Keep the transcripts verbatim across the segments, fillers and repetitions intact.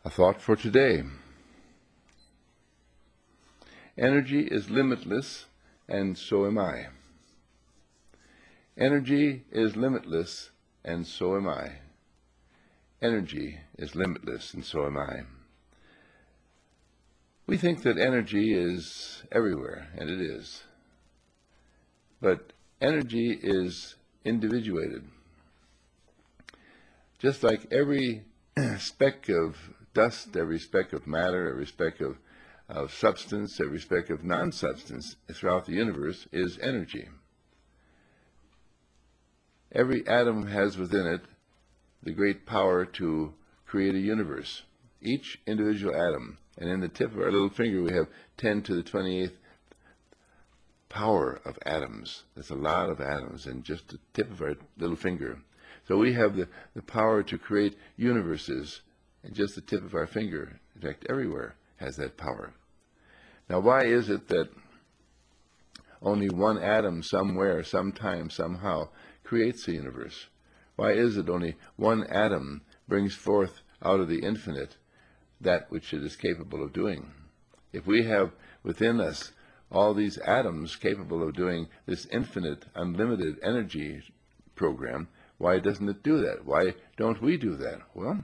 A thought for today. Energy is limitless, and so am I. Energy is limitless, and so am I. Energy is limitless, and so am I. We think that energy is everywhere, and it is. But energy is individuated. Just like every speck of dust, every speck of matter, every speck of, of substance, every speck of non-substance throughout the universe is energy. Every atom has within it the great power to create a universe. Each individual atom, and in the tip of our little finger we have ten to the twenty-eighth power of atoms. That's a lot of atoms in just the tip of our little finger. So we have the, the power to create universes in just the tip of our finger. In fact, everywhere has that power. Now, why is it that only one atom somewhere, sometime, somehow creates a universe? Why is it only one atom brings forth out of the infinite that which it is capable of doing? If we have within us all these atoms capable of doing this infinite, unlimited energy program, why doesn't it do that? Why don't we do that? Well,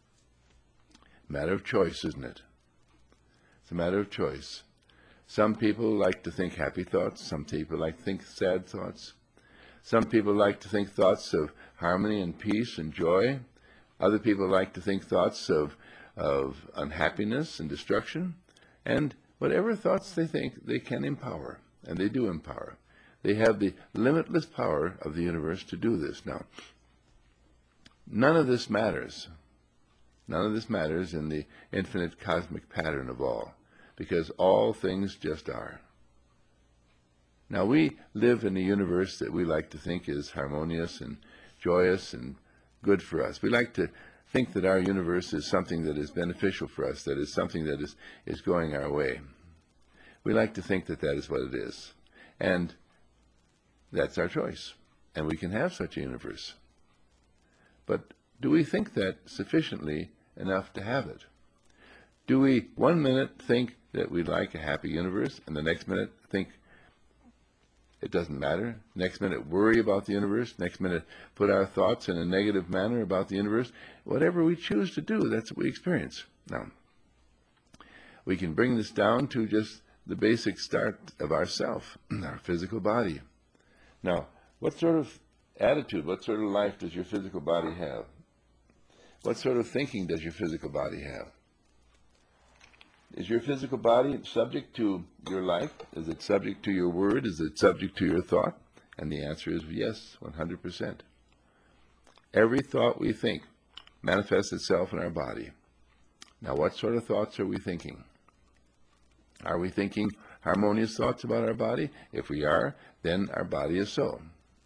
matter of choice, isn't it? It's a matter of choice. Some people like to think happy thoughts. Some people like to think sad thoughts. Some people like to think thoughts of harmony and peace and joy. Other people like to think thoughts of, of unhappiness and destruction. And whatever thoughts they think, they can empower, and they do empower. They have the limitless power of the universe to do this. Now, none of this matters. None of this matters in the infinite cosmic pattern of all, because all things just are. Now, we live in a universe that we like to think is harmonious and joyous and good for us. We like to think that our universe is something that is beneficial for us, that is something that is, is going our way. We like to think that that is what it is. And that's our choice. And we can have such a universe. But do we think that sufficiently enough to have it? Do we one minute think that we'd like a happy universe, and the next minute think it doesn't matter? Next minute worry about the universe? Next minute put our thoughts in a negative manner about the universe? Whatever we choose to do, that's what we experience. Now, we can bring this down to just the basic start of ourself, our physical body. Now, what sort of attitude, what sort of life does your physical body have? What sort of thinking does your physical body have? Is your physical body subject to your life? Is it subject to your word? Is it subject to your thought? And the answer is yes, one hundred percent. Every thought we think manifests itself in our body. Now, what sort of thoughts are we thinking? Are we thinking harmonious thoughts about our body? If we are, then our body is so.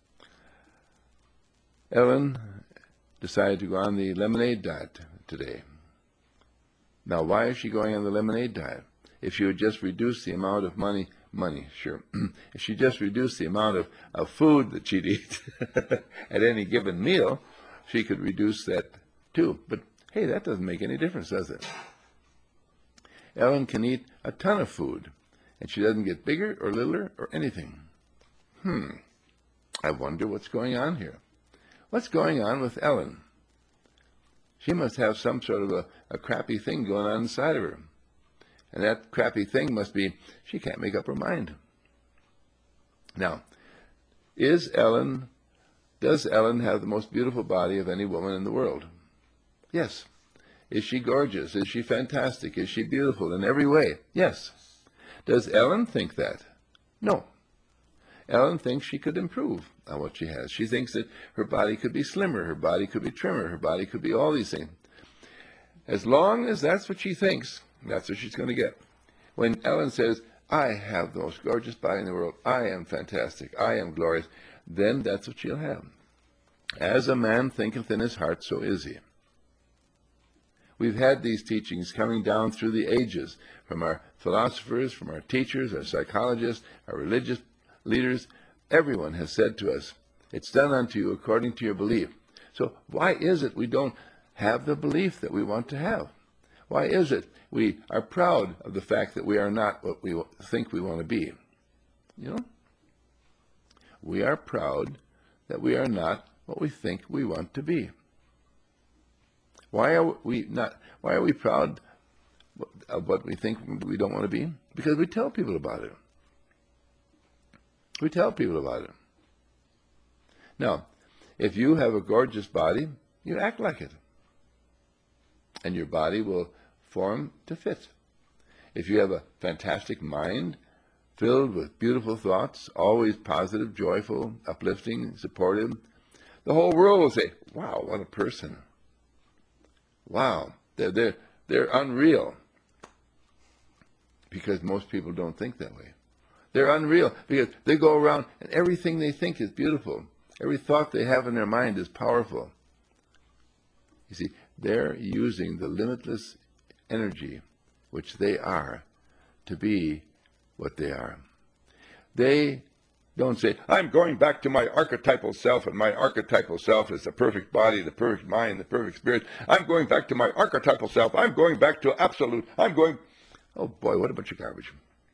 Ellen decided to go on the lemonade diet today. Now, why is she going on the lemonade diet? If she would just reduce the amount of money, money, sure. If she just reduced the amount of, of food that she'd eat at any given meal, she could reduce that too. But hey, that doesn't make any difference, does it? Ellen can eat a ton of food, and she doesn't get bigger or littler or anything. Hmm, I wonder what's going on here. What's going on with Ellen? She must have some sort of a, a crappy thing going on inside of her. And that crappy thing must be she can't make up her mind. Now, is Ellen, does Ellen have the most beautiful body of any woman in the world? Yes. Is she gorgeous? Is she fantastic? Is she beautiful in every way? Yes. Does Ellen think that? No. Ellen thinks she could improve on what she has. She thinks that her body could be slimmer, her body could be trimmer, her body could be all these things. As long as that's what she thinks, that's what she's going to get. When Ellen says, I have the most gorgeous body in the world, I am fantastic, I am glorious, then that's what she'll have. As a man thinketh in his heart, so is he. We've had these teachings coming down through the ages from our philosophers, from our teachers, our psychologists, our religious leaders. Everyone has said to us, it's done unto you according to your belief. So why is it we don't have the belief that we want to have? Why is it we are proud of the fact that we are not what we think we want to be? You know? We are proud that we are not what we think we want to be. Why are we not? Why are we proud of what we think we don't want to be? Because we tell people about it. We tell people about it. Now, if you have a gorgeous body, you act like it. And your body will form to fit. If you have a fantastic mind filled with beautiful thoughts, always positive, joyful, uplifting, supportive, the whole world will say, wow, what a person. Wow, they're, they're, they're unreal. Because most people don't think that way. They're unreal because they go around and everything they think is beautiful. Every thought they have in their mind is powerful. You see, they're using the limitless energy, which they are, to be what they are. They don't say, I'm going back to my archetypal self, and my archetypal self is the perfect body, the perfect mind, the perfect spirit. I'm going back to my archetypal self. I'm going back to absolute. I'm going... Oh boy, what a bunch of garbage.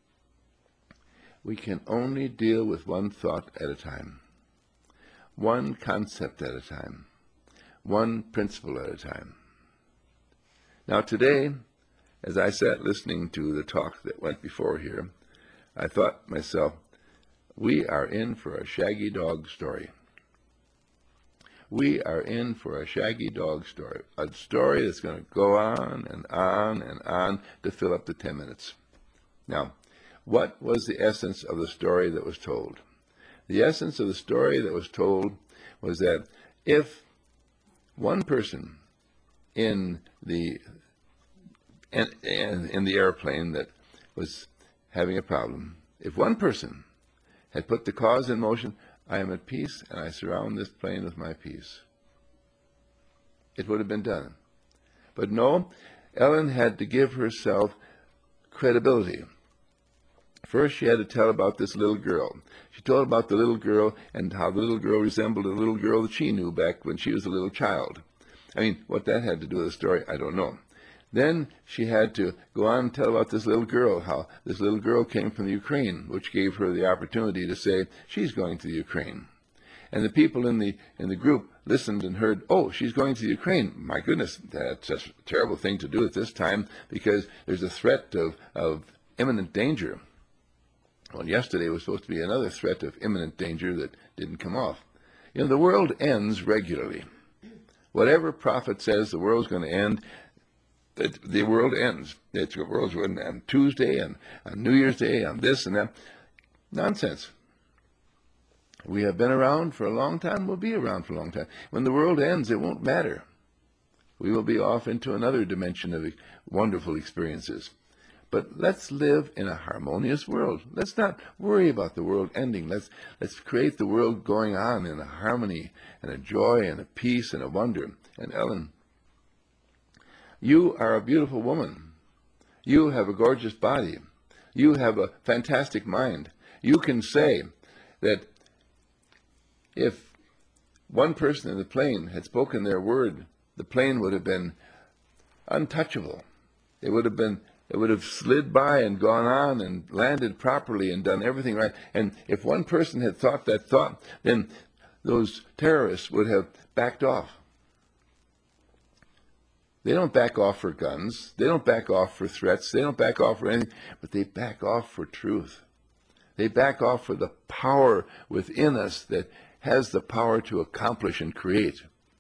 We can only deal with one thought at a time, one concept at a time, one principle at a time. Now today, as I sat listening to the talk that went before here, I thought to myself, we are in for a shaggy dog story. We are in for a shaggy dog story, a story that's going to go on and on and on to fill up the ten minutes. Now, what was the essence of the story that was told? The essence of the story that was told was that if one person in the in, in the airplane that was having a problem, if one person had put the cause in motion, I am at peace and I surround this plane with my peace, it would have been done. But no, Ellen had to give herself credibility. First, she had to tell about this little girl. She told about the little girl and how the little girl resembled a little girl that she knew back when she was a little child. I mean, what that had to do with the story, I don't know. Then she had to go on and tell about this little girl, how this little girl came from the Ukraine, which gave her the opportunity to say she's going to the Ukraine. And the people in the in the group listened and heard, oh, she's going to the Ukraine. My goodness, that's a terrible thing to do at this time because there's a threat of, of imminent danger. Well, yesterday was supposed to be another threat of imminent danger that didn't come off. You know, the world ends regularly. Whatever prophet says the world's going to end, the, the world ends. It's, the world's going to end on Tuesday and on New Year's Day, on this and that. Nonsense. We have been around for a long time. We'll be around for a long time. When the world ends, it won't matter. We will be off into another dimension of wonderful experiences. But let's live in a harmonious world. Let's not worry about the world ending. Let's let's create the world going on in a harmony and a joy and a peace and a wonder. And Ellen, you are a beautiful woman. You have a gorgeous body. You have a fantastic mind. You can say that if one person in the plane had spoken their word, the plane would have been untouchable. It would have been It would have slid by and gone on and landed properly and done everything right. And if one person had thought that thought, then those terrorists would have backed off. They don't back off for guns. They don't back off for threats. They don't back off for anything. But they back off for truth. They back off for the power within us that has the power to accomplish and create.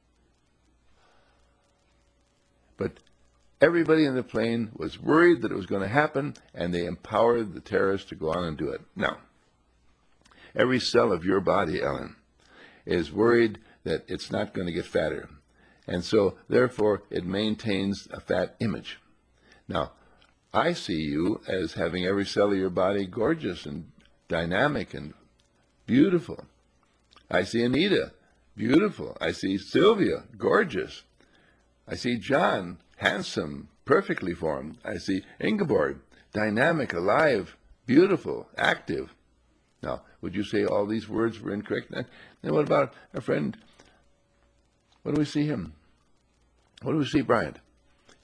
But everybody in the plane was worried that it was going to happen, and they empowered the terrorists to go on and do it. Now, every cell of your body, Ellen, is worried that it's not going to get fatter. And so, therefore, it maintains a fat image. Now, I see you as having every cell of your body gorgeous and dynamic and beautiful. I see Anita, beautiful. I see Sylvia, gorgeous. I see John, handsome, perfectly formed. I see Ingeborg, dynamic, alive, beautiful, active. Now, would you say all these words were incorrect? Then what about a friend? What do we see him? What do we see Bryant?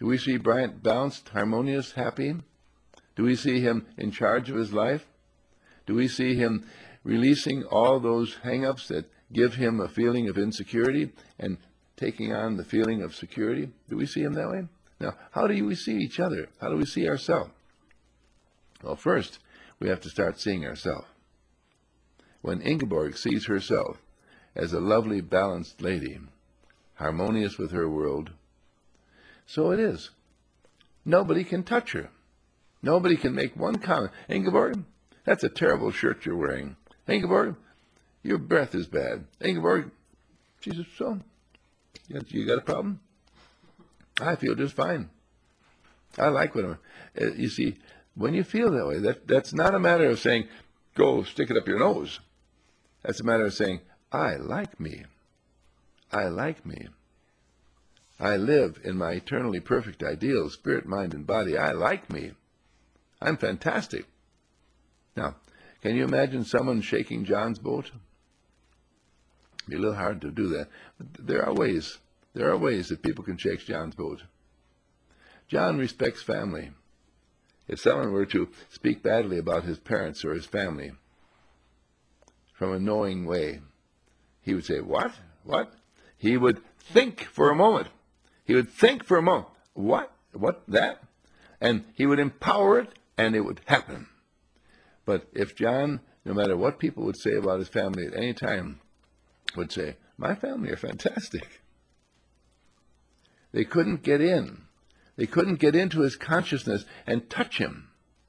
Do we see Bryant balanced, harmonious, happy? Do we see him in charge of his life? Do we see him releasing all those hang-ups that give him a feeling of insecurity and taking on the feeling of security? Do we see him that way? Now, how do we see each other? How do we see ourselves? Well, first, we have to start seeing ourselves. When Ingeborg sees herself as a lovely, balanced lady, harmonious with her world, so it is. Nobody can touch her. Nobody can make one comment. Ingeborg, that's a terrible shirt you're wearing. Ingeborg, your breath is bad. Ingeborg, she says, so, you got a problem? I feel just fine. I like what I'm, uh, you see, when you feel that way, that, that's not a matter of saying, go stick it up your nose. That's a matter of saying, I like me. I like me. I live in my eternally perfect ideal, spirit, mind, and body. I like me. I'm fantastic. Now, can you imagine someone shaking John's boat? It'd be a little hard to do that. But there are ways. There are ways that people can shake John's boat. John respects family. If someone were to speak badly about his parents or his family from a knowing way, he would say, what? What? He would think for a moment. He would think for a moment. What? What? That? And he would empower it, and it would happen. But if John, no matter what people would say about his family at any time, would say, my family are fantastic, they couldn't get in. They couldn't get into his consciousness and touch him.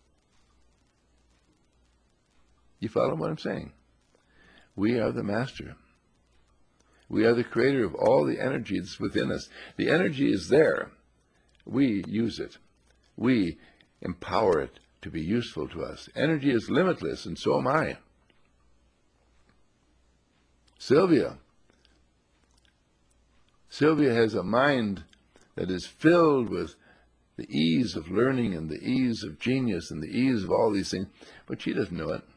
You follow what I'm saying? We are the master. We are the creator of all the energy that's within us. The energy is there. We use it. We empower it to be useful to us. Energy is limitless, and so am I. Sylvia. Sylvia has a mind that is filled with the ease of learning and the ease of genius and the ease of all these things, but she doesn't know it.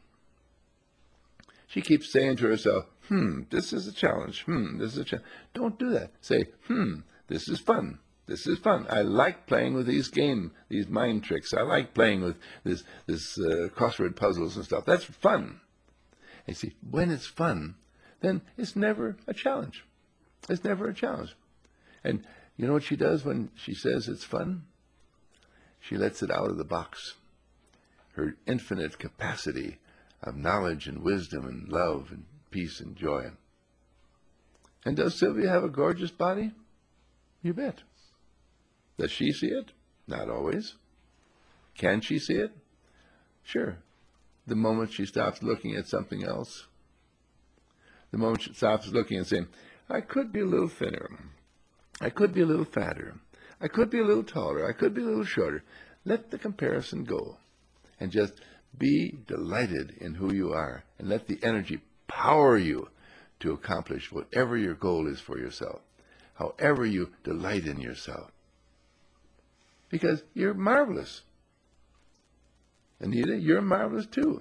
She keeps saying to herself, hmm, this is a challenge. Hmm, this is a challenge. Don't do that. Say, hmm, this is fun. This is fun. I like playing with these game, these mind tricks. I like playing with this, this uh, crossword puzzles and stuff. That's fun. And see, when it's fun, then it's never a challenge. It's never a challenge. And you know what she does when she says it's fun? She lets it out of the box. Her infinite capacity of knowledge and wisdom and love and peace and joy. And does Sylvia have a gorgeous body? You bet. Does she see it? Not always. Can she see it? Sure. The moment she stops looking at something else. The moment she stops looking and saying, I could be a little thinner. I could be a little fatter. I could be a little taller. I could be a little shorter. Let the comparison go. And just be delighted in who you are. And let the energy power you to accomplish whatever your goal is for yourself. However you delight in yourself. Because you're marvelous. Anita, you're marvelous too.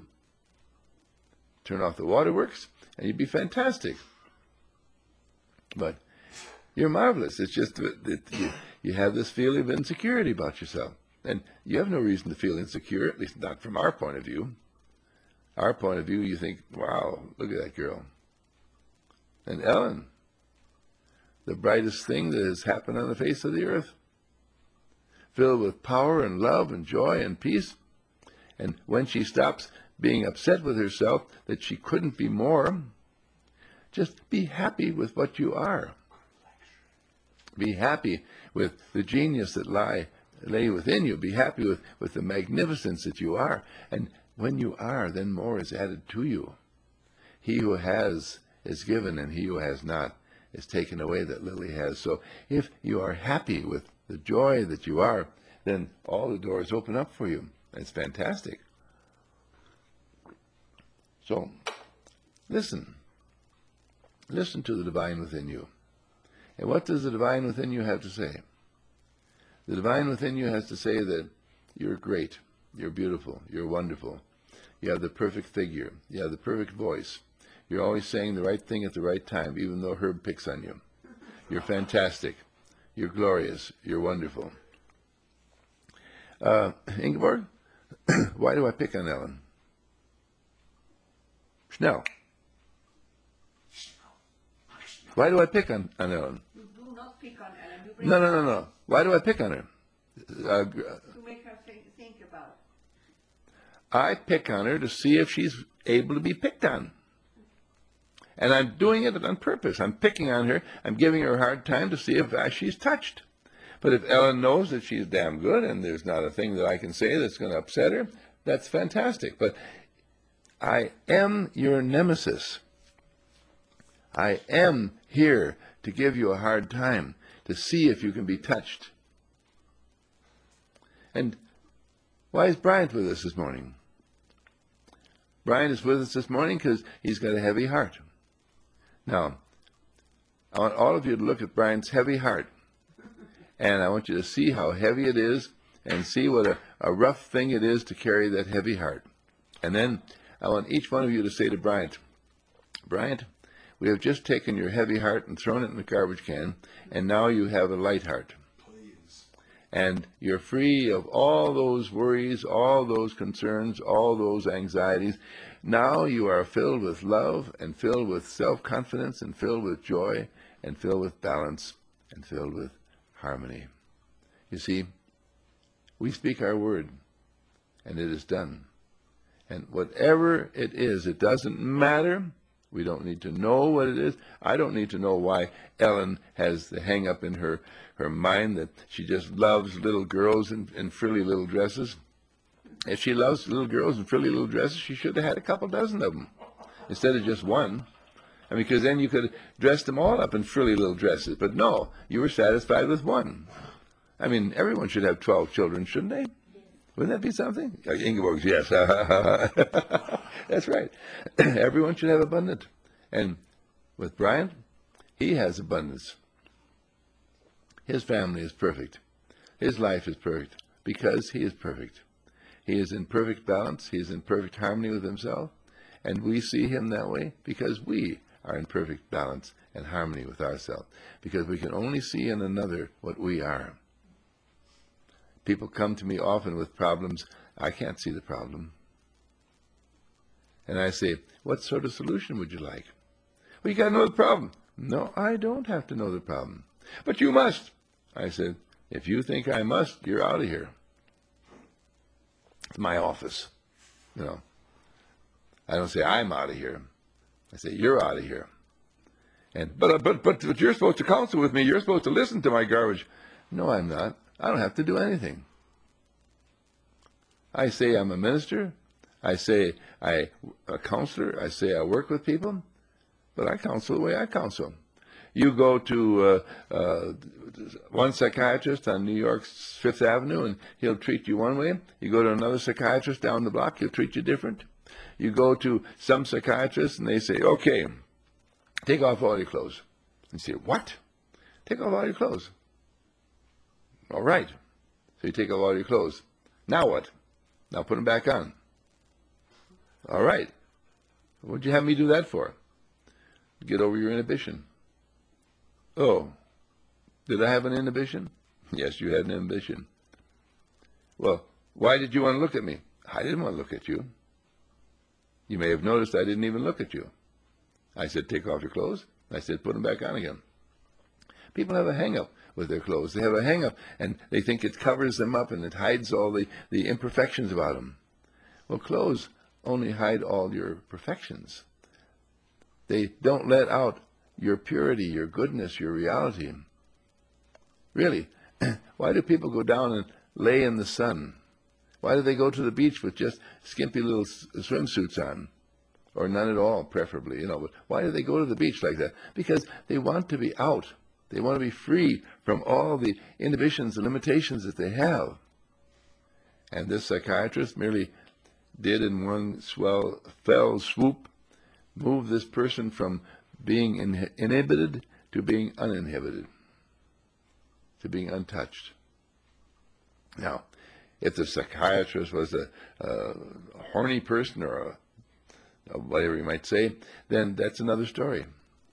Turn off the waterworks and you'd be fantastic. But you're marvelous. It's just that you, you have this feeling of insecurity about yourself. And you have no reason to feel insecure, at least not from our point of view. Our point of view, you think, wow, look at that girl. And Ellen, the brightest thing that has happened on the face of the earth. Filled with power and love and joy and peace. And when she stops being upset with herself that she couldn't be more, just be happy with what you are. Be happy with the genius that lie, lay within you. Be happy with, with the magnificence that you are. And when you are, then more is added to you. He who has is given, and he who has not is taken away that Lily has. So if you are happy with the joy that you are, then all the doors open up for you. It's fantastic. So, listen. Listen to the divine within you. And what does the divine within you have to say? The divine within you has to say that you're great, you're beautiful, you're wonderful. You have the perfect figure, you have the perfect voice. You're always saying the right thing at the right time, even though Herb picks on you. You're fantastic. You're glorious. You're wonderful. Uh, Ingeborg, why do I pick on Ellen? Schnell. Why do I pick on, on Ellen? You do not pick on Ellen. You bring No, no, her no, up no. Why do I pick on her? Uh, to make her think, think about. I pick on her to see if she's able to be picked on. And I'm doing it on purpose. I'm picking on her. I'm giving her a hard time to see if uh, she's touched. But if Ellen knows that she's damn good and there's not a thing that I can say that's going to upset her, that's fantastic. But I am your nemesis. I am here to give you a hard time, to see if you can be touched. And why is Bryant with us this morning? Bryant is with us this morning because he's got a heavy heart. Now, I want all of you to look at Bryant's heavy heart, and I want you to see how heavy it is and see what a, a rough thing it is to carry that heavy heart. And then I want each one of you to say to Bryant, Bryant, we have just taken your heavy heart and thrown it in the garbage can, and now you have a light heart. Please. And you're free of all those worries, all those concerns, all those anxieties. Now you are filled with love and filled with self-confidence and filled with joy and filled with balance and filled with harmony. You see, we speak our word, and it is done. And whatever it is, it doesn't matter. We don't need to know what it is. I don't need to know why Ellen has the hang-up in her, her mind that she just loves little girls in, in frilly little dresses. If she loves little girls in frilly little dresses, she should have had a couple dozen of them instead of just one. I mean, because then you could dress them all up in frilly little dresses. But no, you were satisfied with one. I mean, everyone should have twelve children, shouldn't they? Wouldn't that be something? Uh, Ingeborg's, yes. That's right. Everyone should have abundance. And with Bryant, he has abundance. His family is perfect. His life is perfect because he is perfect. He is in perfect balance. He is in perfect harmony with himself. And we see him that way because we are in perfect balance and harmony with ourselves. Because we can only see in another what we are. People come to me often with problems. I can't see the problem. And I say, what sort of solution would you like? Well, you got to know the problem. No, I don't have to know the problem. But you must. I said, if you think I must, you're out of here. It's my office. You know, I don't say I'm out of here. I say, you're out of here. And but, but, but, but you're supposed to counsel with me. You're supposed to listen to my garbage. No, I'm not. I don't have to do anything. I say I'm a minister. I say I'm a counselor. I say I work with people. But I counsel the way I counsel. You go to uh, uh, one psychiatrist on New York's Fifth Avenue, and he'll treat you one way. You go to another psychiatrist down the block, he'll treat you different. You go to some psychiatrists, and they say, okay, take off all your clothes. And you say, what? Take off all your clothes. All right. So you take off all your clothes. Now what? Now put them back on. All right. What'd you have me do that for? Get over your inhibition. Oh, did I have an inhibition? Yes, you had an inhibition. Well, why did you want to look at me? I didn't want to look at you. You may have noticed I didn't even look at you. I said, take off your clothes. I said, put them back on again. People have a hang-up with their clothes. They have a hang-up, and they think it covers them up and it hides all the, the imperfections about them. Well, clothes only hide all your perfections. They don't let out your purity, your goodness, your reality. Really, why do people go down and lay in the sun? Why do they go to the beach with just skimpy little swimsuits on? Or none at all, preferably, you know. But why do they go to the beach like that? Because they want to be out. They want to be free from all the inhibitions and limitations that they have. And this psychiatrist merely did in one swell, fell swoop move this person from being in, inhibited to being uninhibited, to being untouched. Now, if the psychiatrist was a, a horny person or a, a whatever you might say, then that's another story.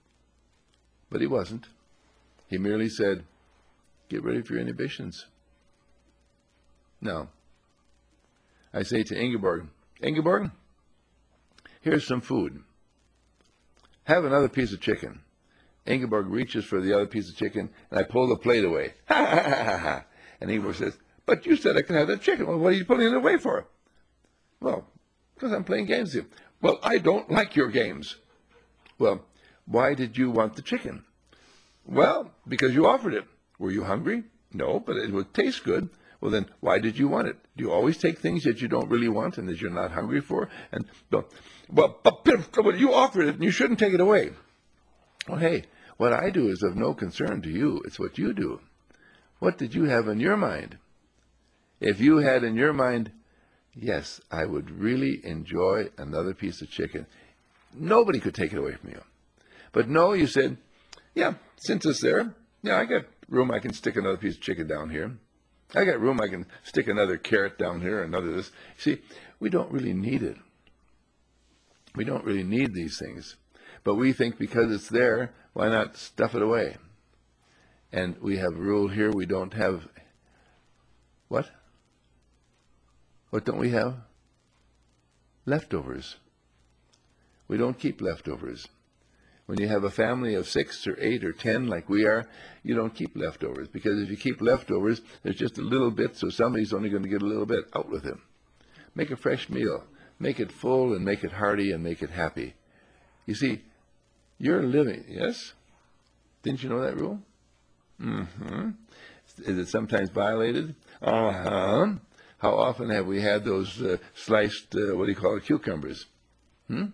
But he wasn't. He merely said, get rid of your inhibitions. No. I say to Ingeborg, Ingeborg, here's some food. Have another piece of chicken. Ingeborg reaches for the other piece of chicken, and I pull the plate away. Ha, ha, ha, ha, ha. And Ingeborg says, but you said I could have that chicken. Well, what are you pulling it away for? Well, because I'm playing games with you. Well, I don't like your games. Well, why did you want the chicken? Well, because you offered it. Were you hungry? No, but it would taste good. Well, then, why did you want it? Do you always take things that you don't really want and that you're not hungry for? And well, but, but you offered it, and you shouldn't take it away. Well, hey, what I do is of no concern to you. It's what you do. What did you have in your mind? If you had in your mind, yes, I would really enjoy another piece of chicken, nobody could take it away from you. But no, you said, yeah, since it's there, yeah, I got room I can stick another piece of chicken down here. I got room I can stick another carrot down here, another this. See, we don't really need it. We don't really need these things. But we think because it's there, why not stuff it away? And we have a rule here, we don't have, what? What don't we have? Leftovers. We don't keep leftovers. When you have a family of six or eight or ten like we are, you don't keep leftovers. Because if you keep leftovers, there's just a little bit, so somebody's only going to get a little bit. Out with it. Make a fresh meal. Make it full and make it hearty and make it happy. You see, you're living, yes? Didn't you know that rule? Mm-hmm. Is it sometimes violated? Uh-huh. How often have we had those uh, sliced, uh, what do you call it, cucumbers? Hmm?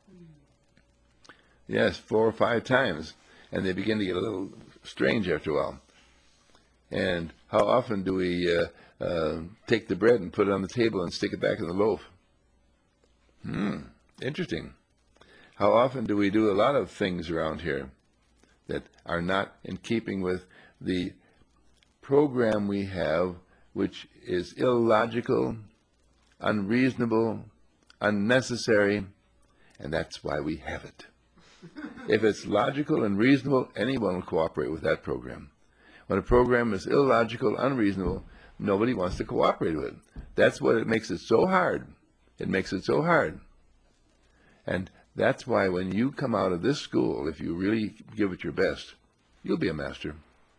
Yes, four or five times. And they begin to get a little strange after a while. And how often do we uh, uh, take the bread and put it on the table and stick it back in the loaf? Hmm, interesting. How often do we do a lot of things around here that are not in keeping with the program we have, which is illogical, unreasonable, unnecessary, and that's why we have it. If it's logical and reasonable, anyone will cooperate with that program. When a program is illogical, unreasonable, nobody wants to cooperate with it. That's what it makes it so hard. It makes it so hard. And that's why when you come out of this school, if you really give it your best, you'll be a master.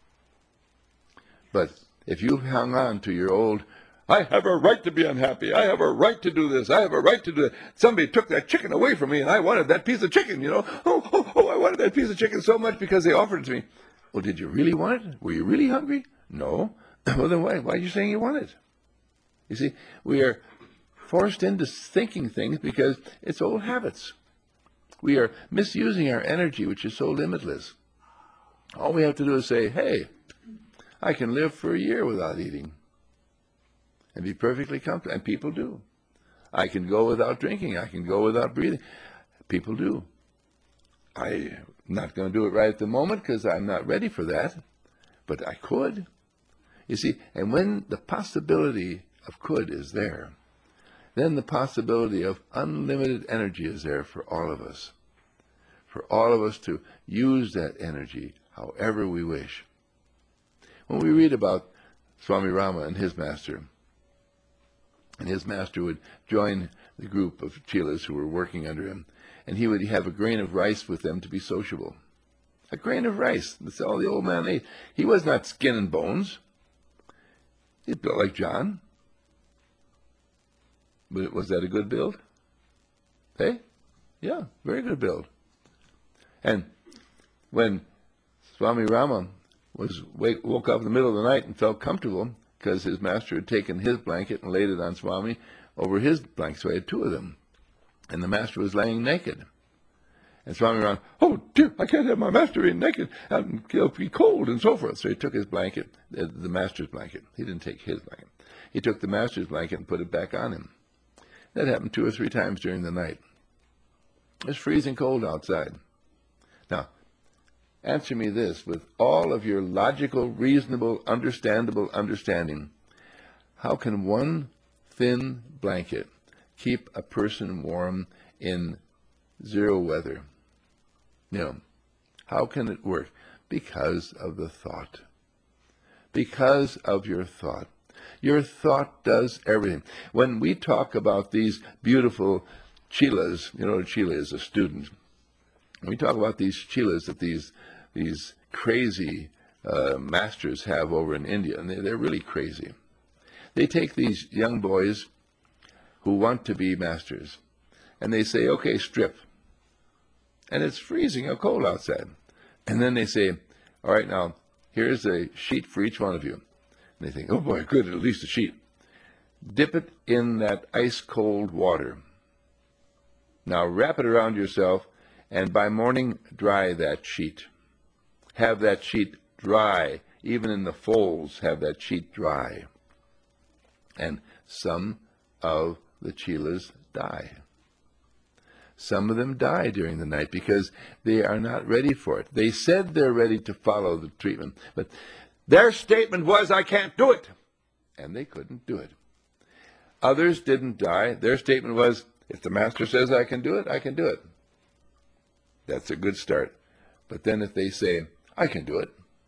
But if you've hung on to your old, I have a right to be unhappy, I have a right to do this, I have a right to do that. Somebody took that chicken away from me and I wanted that piece of chicken, you know. Oh, oh, oh, I wanted that piece of chicken so much because they offered it to me. Well, did you really want it? Were you really hungry? No. Well, then why, why are you saying you want it? You see, we are forced into thinking things because it's old habits. We are misusing our energy, which is so limitless. All we have to do is say, hey, I can live for a year without eating and be perfectly comfortable. And people do. I can go without drinking. I can go without breathing. People do. I'm not going to do it right at the moment because I'm not ready for that. But I could. You see, and when the possibility of could is there, then the possibility of unlimited energy is there for all of us. For all of us to use that energy however we wish. When we read about Swami Rama and his master, and his master would join the group of chelas who were working under him, and he would have a grain of rice with them to be sociable. A grain of rice. That's all the old man ate. He was not skin and bones. He built like John. But was that a good build? Hey? Yeah, very good build. And when Swami Rama was wake, woke up in the middle of the night and felt comfortable because his master had taken his blanket and laid it on Swami over his blanket, so he had two of them. And the master was laying naked. And Swami Rama, oh dear, I can't have my master being naked, and he'll be cold and so forth. So he took his blanket, the, the master's blanket. He didn't take his blanket. He took the master's blanket and put it back on him. That happened two or three times during the night. It was freezing cold outside. Now, answer me this, with all of your logical, reasonable, understandable understanding, how can one thin blanket keep a person warm in zero weather? You know, how can it work? Because of the thought. Because of your thought. Your thought does everything. When we talk about these beautiful chelas, you know, Chila is a student. When we talk about these chelas that these these crazy uh, masters have over in India, and they, they're really crazy. They take these young boys who want to be masters, and they say, okay, strip. And it's freezing or cold outside. And then they say, all right, now, here's a sheet for each one of you. And they think, oh boy, good, at least a sheet. Dip it in that ice-cold water. Now wrap it around yourself, and by morning, dry that sheet. Have that sheet dry. Even in the folds, have that sheet dry. And some of the chelas die. Some of them die during the night because they are not ready for it. They said they're ready to follow the treatment, but their statement was, I can't do it. And they couldn't do it. Others didn't die. Their statement was, if the master says I can do it, I can do it. That's a good start. But then if they say, I can do it,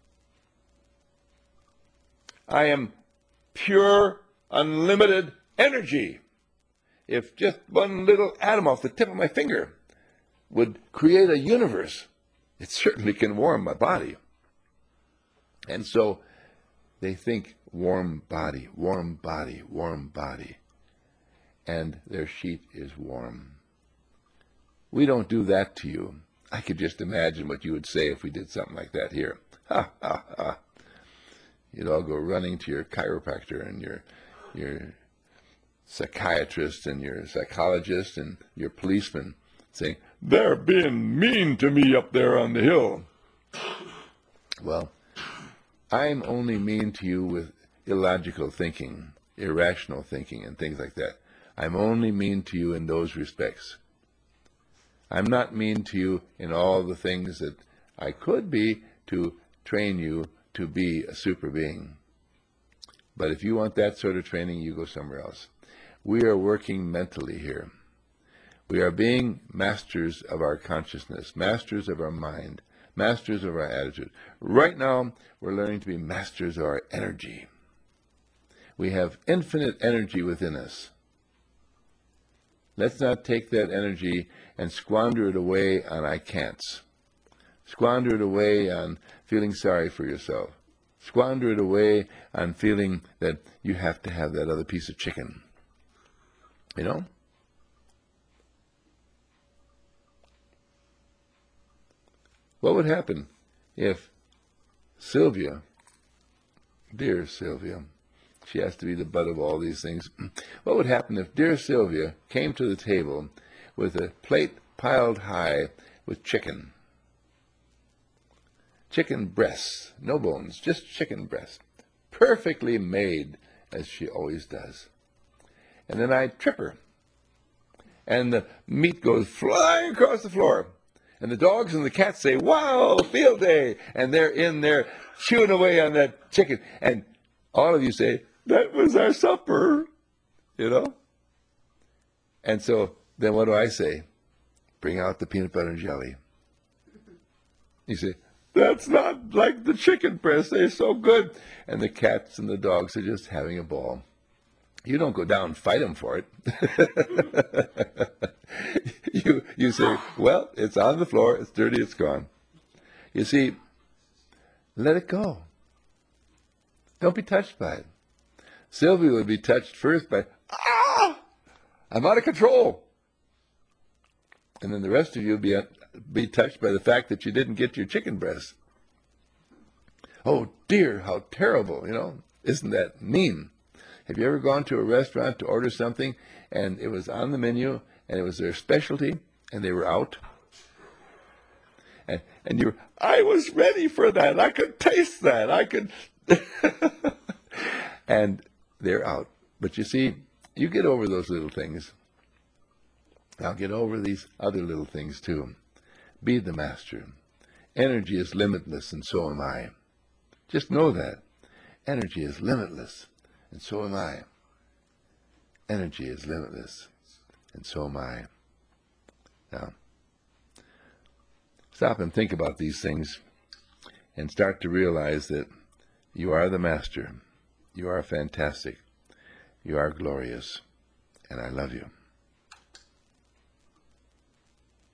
I am pure, unlimited energy. If just one little atom off the tip of my finger would create a universe, it certainly can warm my body. And so they think warm body, warm body, warm body. And their sheet is warm. We don't do that to you. I could just imagine what you would say if we did something like that here. Ha, ha, ha. You'd all go running to your chiropractor and your your psychiatrist and your psychologist and your policeman saying, they're being mean to me up there on the hill. Well, I'm only mean to you with illogical thinking, irrational thinking, and things like that. I'm only mean to you in those respects. I'm not mean to you in all the things that I could be to train you to be a super being. But if you want that sort of training, you go somewhere else. We are working mentally here. We are being masters of our consciousness, masters of our mind, masters of our attitude. Right now, we're learning to be masters of our energy. We have infinite energy within us. Let's not take that energy and squander it away on I can'ts. Squander it away on feeling sorry for yourself. Squander it away on feeling that you have to have that other piece of chicken. You know? What would happen if Sylvia, dear Sylvia, she has to be the butt of all these things. What would happen if dear Sylvia came to the table with a plate piled high with chicken? Chicken breasts, no bones, just chicken breasts, perfectly made, as she always does. And then I trip her, and the meat goes flying across the floor. And the dogs and the cats say, wow, field day. And they're in there chewing away on that chicken. And all of you say, that was our supper, you know? And so then what do I say? Bring out the peanut butter and jelly. You say, that's not like the chicken breast. They're so good. And the cats and the dogs are just having a ball. You don't go down and fight them for it. you you say, well, it's on the floor, it's dirty, it's gone. You see, let it go. Don't be touched by it. Sylvia would be touched first by, ah, I'm out of control. And then the rest of you would be, be touched by the fact that you didn't get your chicken breast. Oh dear, how terrible, you know. Isn't that mean? Have you ever gone to a restaurant to order something and it was on the menu and it was their specialty and they were out? And, and you were, I was ready for that. I could taste that. I could. And they're out. But you see, you get over those little things. Now get over these other little things too. Be the master. Energy is limitless and so am I. Just know that. Energy is limitless. And so am I. Energy is limitless, and so am I. Now, stop and think about these things and start to realize that you are the master. You are fantastic. You are glorious. And I love you.